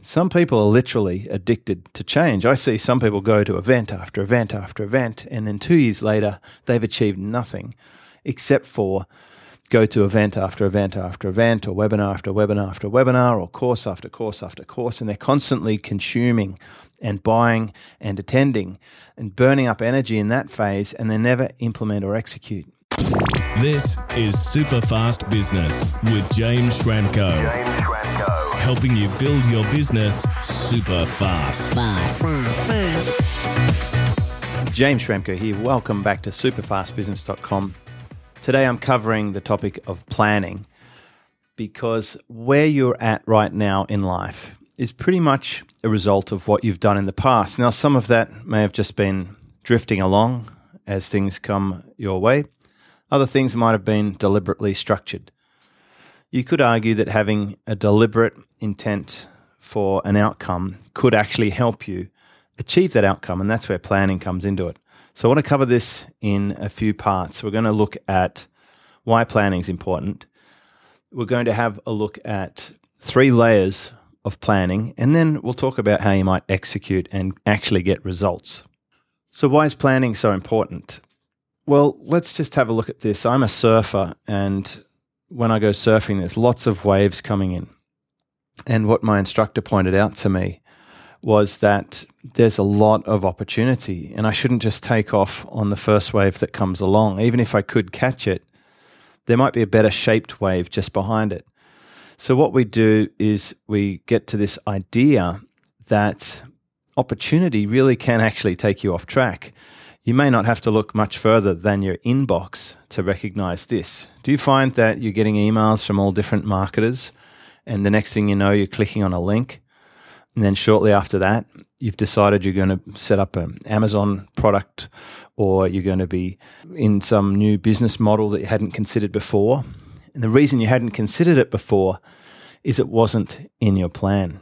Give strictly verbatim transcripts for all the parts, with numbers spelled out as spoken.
Some people are literally addicted to change. I see some people go to event after event after event, and then two years later, they've achieved nothing except for go to event after event after event, or webinar after webinar after webinar, or course after course after course, and they're constantly consuming and buying and attending and burning up energy in that phase, and they never implement or execute. This is Super Fast Business with James Schramko. James Schramko. Helping you build your business super fast. Fast. Fast. James Schramko here. Welcome back to super fast business dot com. Today I'm covering the topic of planning, because where you're at right now in life is pretty much a result of what you've done in the past. Now, some of that may have just been drifting along as things come your way. Other things might have been deliberately structured. You could argue that having a deliberate intent for an outcome could actually help you achieve that outcome, and that's where planning comes into it. So I want to cover this in a few parts. We're going to look at why planning is important. We're going to have a look at three layers of planning, and then we'll talk about how you might execute and actually get results. So why is planning so important? Well, let's just have a look at this. I'm a surfer, and when I go surfing, there's lots of waves coming in. And what my instructor pointed out to me was that there's a lot of opportunity, and I shouldn't just take off on the first wave that comes along. Even if I could catch it, there might be a better shaped wave just behind it. So what we do is we get to this idea that opportunity really can actually take you off track. You may not have to look much further than your inbox to recognize this. Do you find that you're getting emails from all different marketers, and the next thing you know, you're clicking on a link, and then shortly after that, you've decided you're going to set up an Amazon product, or you're going to be in some new business model that you hadn't considered before? And the reason you hadn't considered it before is it wasn't in your plan.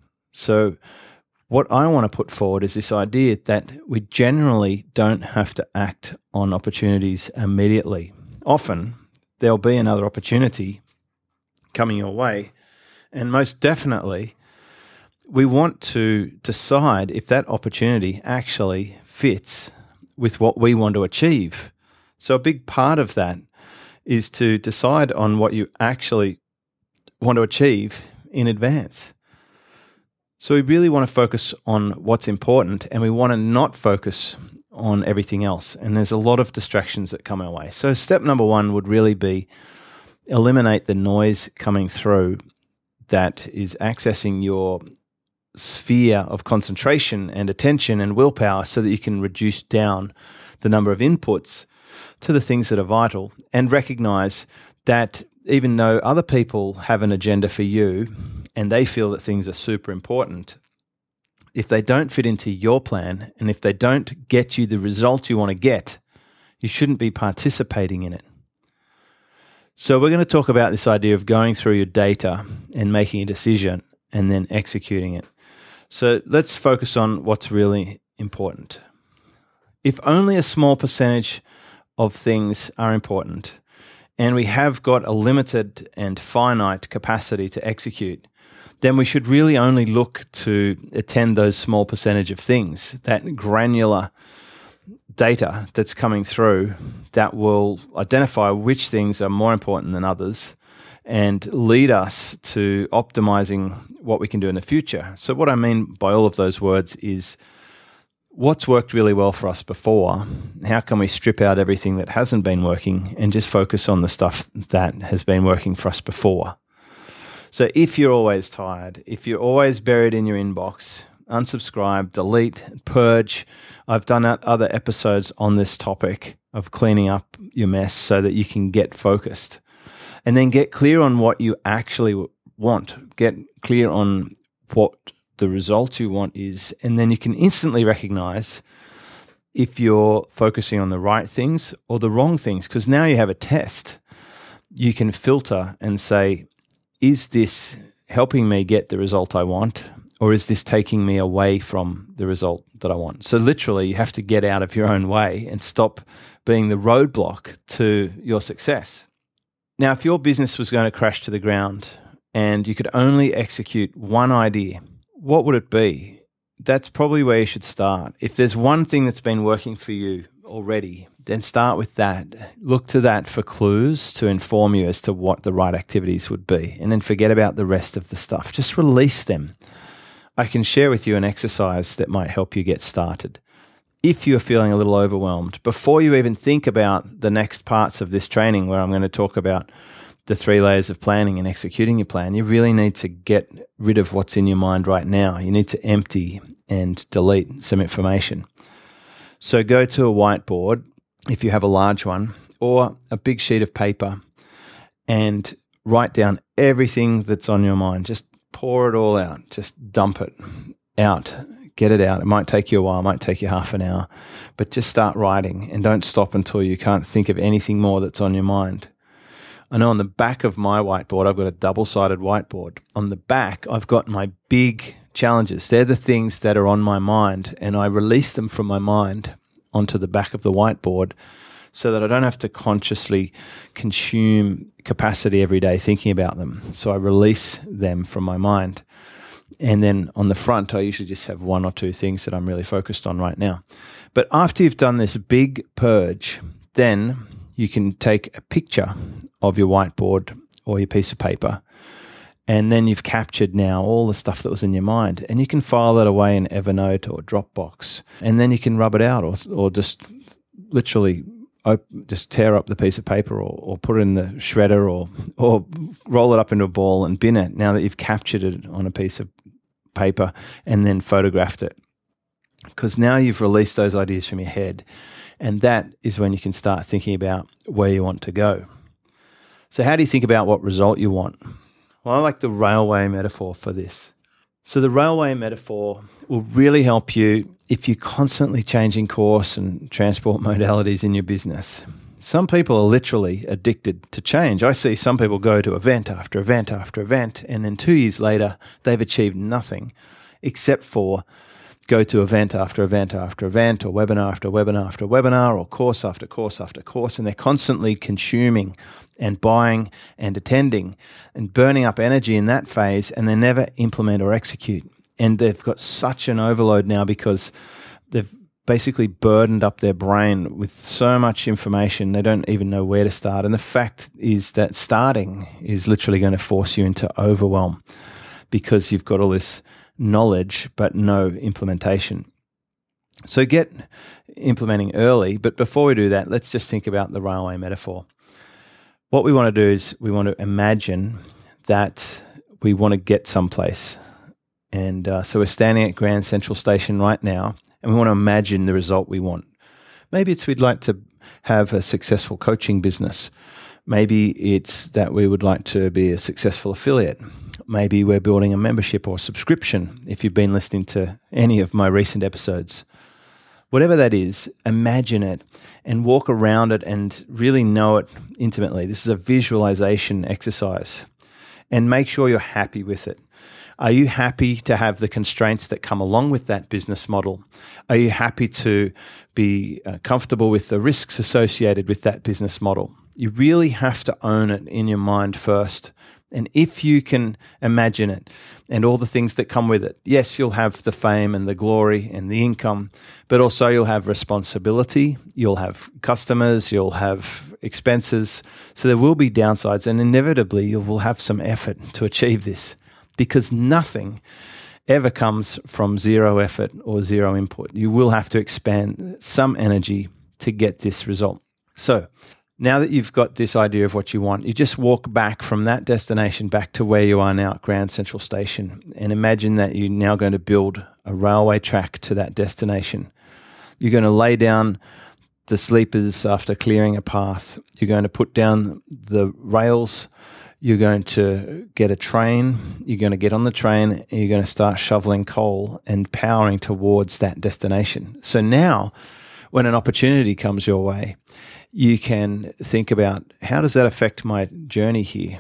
So what I want to put forward is this idea that we generally don't have to act on opportunities immediately. Often, there'll be another opportunity coming your way, and most definitely, we want to decide if that opportunity actually fits with what we want to achieve. So a big part of that is to decide on what you actually want to achieve in advance. So we really want to focus on what's important, and we want to not focus on everything else. And there's a lot of distractions that come our way. So step number one would really be eliminate the noise coming through that is accessing your sphere of concentration and attention and willpower, so that you can reduce down the number of inputs to the things that are vital, and recognize that even though other people have an agenda for you and they feel that things are super important, if they don't fit into your plan, and if they don't get you the result you want to get, you shouldn't be participating in it. So we're going to talk about this idea of going through your data and making a decision and then executing it. So let's focus on what's really important. If only a small percentage of things are important, and we have got a limited and finite capacity to execute, then we should really only look to attend those small percentage of things, that granular data that's coming through that will identify which things are more important than others and lead us to optimizing what we can do in the future. So what I mean by all of those words is, what's worked really well for us before? How can we strip out everything that hasn't been working and just focus on the stuff that has been working for us before? So if you're always tired, if you're always buried in your inbox, unsubscribe, delete, purge. I've done other episodes on this topic of cleaning up your mess so that you can get focused. And then get clear on what you actually want. Get clear on what the result you want is, and then you can instantly recognize if you're focusing on the right things or the wrong things, because now you have a test. You can filter and say, is this helping me get the result I want, or is this taking me away from the result that I want? So literally, you have to get out of your own way and stop being the roadblock to your success. Now, if your business was going to crash to the ground and you could only execute one idea, what would it be? That's probably where you should start. If there's one thing that's been working for you already, then start with that. Look to that for clues to inform you as to what the right activities would be. And then forget about the rest of the stuff. Just release them. I can share with you an exercise that might help you get started. If you're feeling a little overwhelmed, before you even think about the next parts of this training where I'm going to talk about the three layers of planning and executing your plan, you really need to get rid of what's in your mind right now. You need to empty and delete some information. So go to a whiteboard, if you have a large one, or a big sheet of paper, and write down everything that's on your mind. Just pour it all out. Just dump it out. Get it out. It might take you a while. It might take you half an hour. But just start writing and don't stop until you can't think of anything more that's on your mind. I know on the back of my whiteboard, I've got a double-sided whiteboard. On the back, I've got my big challenges. They're the things that are on my mind, and I release them from my mind onto the back of the whiteboard so that I don't have to consciously consume capacity every day thinking about them. So I release them from my mind. And then on the front, I usually just have one or two things that I'm really focused on right now. But after you've done this big purge, then you can take a picture of your whiteboard or your piece of paper, and then you've captured now all the stuff that was in your mind, and you can file that away in Evernote or Dropbox, and then you can rub it out or or just literally op- just tear up the piece of paper or, or put it in the shredder or or roll it up into a ball and bin it now that you've captured it on a piece of paper and then photographed it. Because now you've released those ideas from your head, and that is when you can start thinking about where you want to go. So how do you think about what result you want? Well, I like the railway metaphor for this. So the railway metaphor will really help you if you're constantly changing course and transport modalities in your business. Some people are literally addicted to change. I see some people go to event after event after event, and then two years later, they've achieved nothing except for go to event after event after event, or webinar after webinar after webinar, or course after course after course, and they're constantly consuming and buying and attending and burning up energy in that phase, and they never implement or execute. And they've got such an overload now because they've basically burdened up their brain with so much information, they don't even know where to start. And the fact is that starting is literally going to force you into overwhelm because you've got all this knowledge but no implementation. So get implementing early, but before we do that, let's just think about the railway metaphor. What we want to do is we want to imagine that we want to get someplace. And uh, so we're standing at Grand Central Station right now, and we want to imagine the result we want. Maybe it's we'd like to have a successful coaching business. Maybe it's that we would like to be a successful affiliate. Maybe we're building a membership or subscription, if you've been listening to any of my recent episodes. Whatever that is, imagine it and walk around it and really know it intimately. This is a visualization exercise. And make sure you're happy with it. Are you happy to have the constraints that come along with that business model? Are you happy to be uh, comfortable with the risks associated with that business model? You really have to own it in your mind first. And if you can imagine it and all the things that come with it, yes, you'll have the fame and the glory and the income, but also you'll have responsibility, you'll have customers, you'll have expenses. So there will be downsides, and inevitably you will have some effort to achieve this, because nothing ever comes from zero effort or zero input. You will have to expand some energy to get this result. So now that you've got this idea of what you want, you just walk back from that destination back to where you are now at Grand Central Station, and imagine that you're now going to build a railway track to that destination. You're going to lay down the sleepers after clearing a path. You're going to put down the rails. You're going to get a train. You're going to get on the train, and you're going to start shoveling coal and powering towards that destination. So now, when an opportunity comes your way, you can think about, how does that affect my journey here?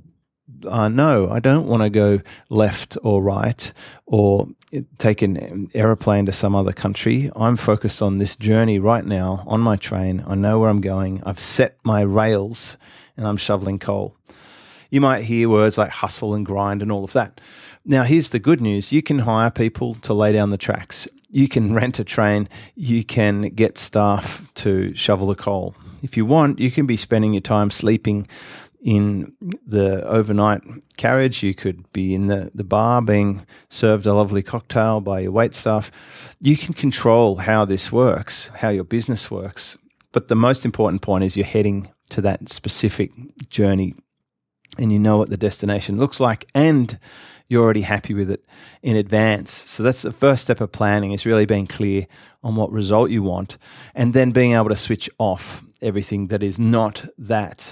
Uh, no, I don't want to go left or right or take an aeroplane to some other country. I'm focused on this journey right now on my train. I know where I'm going. I've set my rails and I'm shoveling coal. You might hear words like hustle and grind and all of that. Now, here's the good news. You can hire people to lay down the tracks. You can rent a train. You can get staff to shovel the coal. If you want, you can be spending your time sleeping in the overnight carriage. You could be in the, the bar being served a lovely cocktail by your waitstaff. You can control how this works, how your business works. But the most important point is you're heading to that specific journey and you know what the destination looks like and you're already happy with it in advance. So that's the first step of planning, is really being clear on what result you want and then being able to switch off everything that is not that.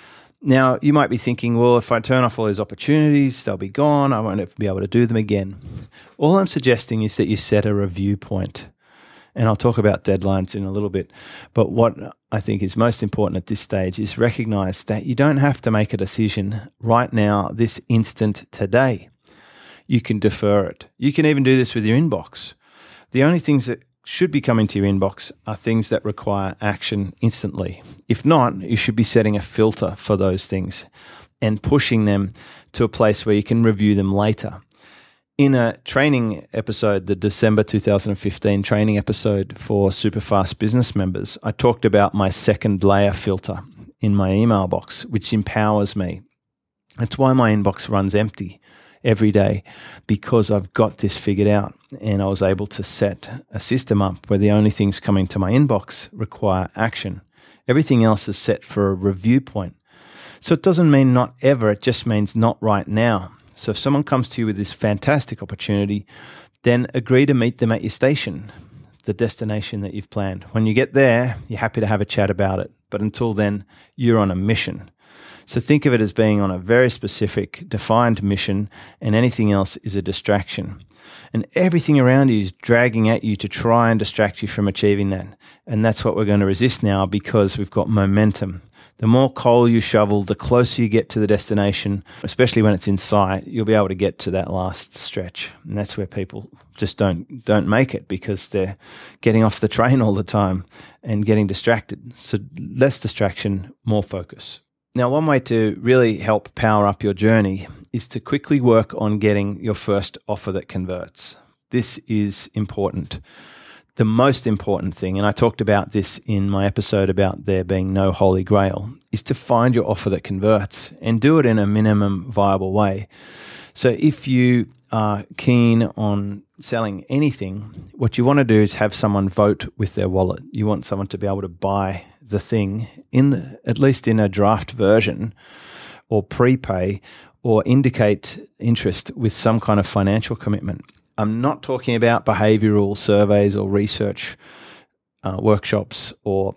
Now, you might be thinking, well, if I turn off all those opportunities, they'll be gone. I won't be able to do them again. All I'm suggesting is that you set a review point. And I'll talk about deadlines in a little bit. But what I think is most important at this stage is recognize that you don't have to make a decision right now, this instant, today. You can defer it. You can even do this with your inbox. The only things that should be coming to your inbox are things that require action instantly. If not, you should be setting a filter for those things and pushing them to a place where you can review them later. In a training episode, the December two thousand fifteen training episode for Superfast business members, I talked about my second layer filter in my email box, which empowers me. That's why my inbox runs empty every day, because I've got this figured out and I was able to set a system up where the only things coming to my inbox require action. Everything else is set for a review point. So it doesn't mean not ever, it just means not right now. So if someone comes to you with this fantastic opportunity, then agree to meet them at your station, the destination that you've planned. When you get there, you're happy to have a chat about it. But until then, you're on a mission. So think of it as being on a very specific, defined mission, and anything else is a distraction. And everything around you is dragging at you to try and distract you from achieving that. And that's what we're going to resist now, because we've got momentum. The more coal you shovel, the closer you get to the destination, especially when it's in sight, you'll be able to get to that last stretch. And that's where people just don't don't make it, because they're getting off the train all the time and getting distracted. So less distraction, more focus. Now, one way to really help power up your journey is to quickly work on getting your first offer that converts. This is important. The most important thing, and I talked about this in my episode about there being no holy grail, is to find your offer that converts and do it in a minimum viable way. So if you are keen on selling anything, what you want to do is have someone vote with their wallet. You want someone to be able to buy the thing, in at least in a draft version, or prepay, or indicate interest with some kind of financial commitment. I'm not talking about behavioral surveys or research uh, workshops or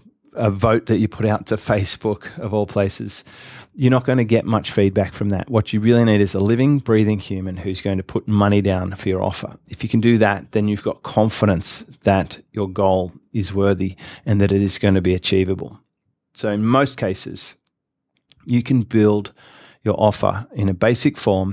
a vote that you put out to Facebook, of all places. You're not going to get much feedback from that. What you really need is a living, breathing human who's going to put money down for your offer. If you can do that, then you've got confidence that your goal is worthy and that it is going to be achievable. So in most cases, you can build your offer in a basic form,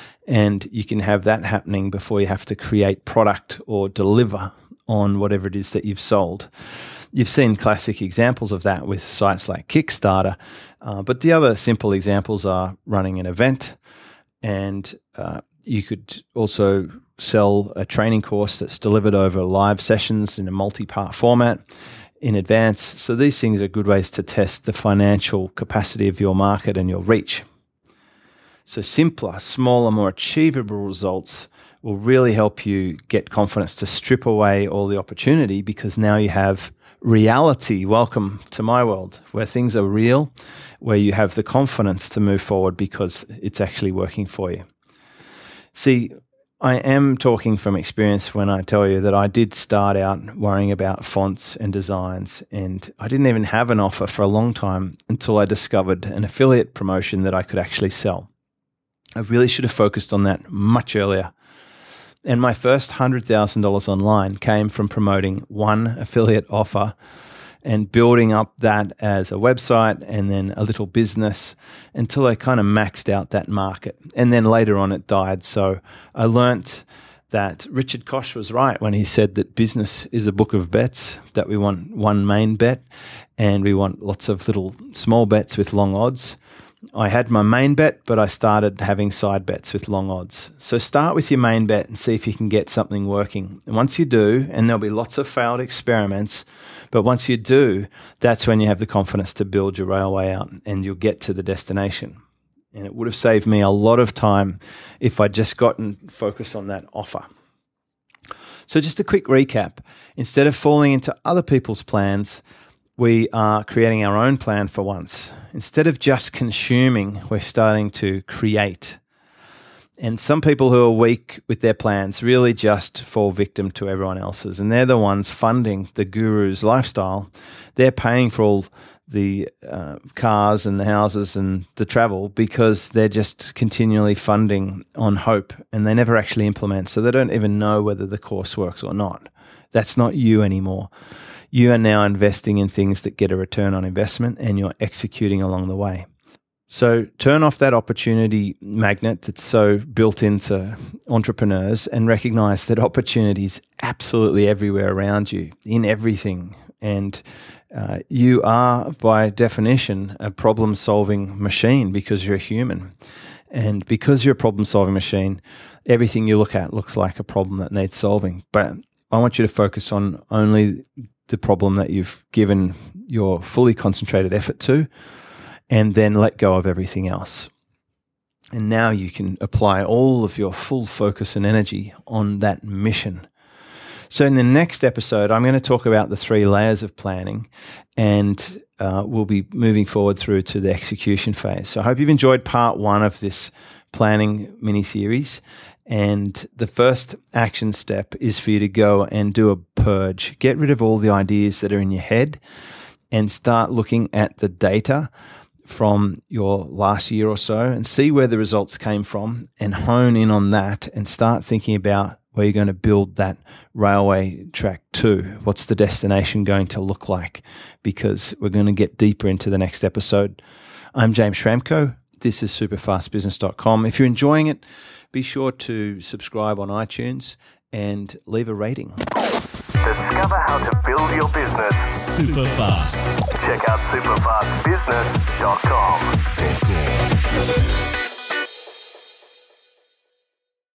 and you can have that happening before you have to create product or deliver on whatever it is that you've sold. You've seen classic examples of that with sites like Kickstarter, uh, but the other simple examples are running an event, and uh, you could also sell a training course that's delivered over live sessions in a multi-part format in advance. So these things are good ways to test the financial capacity of your market and your reach. So simpler, smaller, more achievable results will really help you get confidence to strip away all the opportunity, because now you have reality. Welcome to my world, where things are real, where you have the confidence to move forward because it's actually working for you. See, I am talking from experience when I tell you that I did start out worrying about fonts and designs, and I didn't even have an offer for a long time until I discovered an affiliate promotion that I could actually sell. I really should have focused on that much earlier. And my first one hundred thousand dollars online came from promoting one affiliate offer and building up that as a website and then a little business until I kind of maxed out that market. And then later on it died. So I learnt that Richard Koch was right when he said that business is a book of bets, that we want one main bet and we want lots of little small bets with long odds. I had my main bet, but I started having side bets with long odds. So start with your main bet and see if you can get something working. And once you do, and there'll be lots of failed experiments, but once you do, that's when you have the confidence to build your railway out and you'll get to the destination. And it would have saved me a lot of time if I'd just gotten focused on that offer. So just a quick recap. Instead of falling into other people's plans, we are creating our own plan for once. Instead of just consuming, we're starting to create. And some people who are weak with their plans really just fall victim to everyone else's. And they're the ones funding the guru's lifestyle. They're paying for all the uh, cars and the houses and the travel because they're just continually funding on hope and they never actually implement. So they don't even know whether the course works or not. That's not you anymore. You are now investing in things that get a return on investment and you're executing along the way. So turn off that opportunity magnet that's so built into entrepreneurs and recognize that opportunity is absolutely everywhere around you, in everything. And uh, you are, by definition, a problem-solving machine because you're human. And because you're a problem-solving machine, everything you look at looks like a problem that needs solving. But I want you to focus on only the problem that you've given your fully concentrated effort to, and then let go of everything else. And now you can apply all of your full focus and energy on that mission. So in the next episode, I'm going to talk about the three layers of planning, and uh, we'll be moving forward through to the execution phase. So I hope you've enjoyed part one of this planning mini-series. And the first action step is for you to go and do a purge. Get rid of all the ideas that are in your head and start looking at the data from your last year or so and see where the results came from and hone in on that and start thinking about where you're going to build that railway track to. What's the destination going to look like? Because we're going to get deeper into the next episode. I'm James Schramko. This is super fast business dot com. If you're enjoying it, be sure to subscribe on iTunes and leave a rating. Discover how to build your business super fast. Check out super fast business dot com.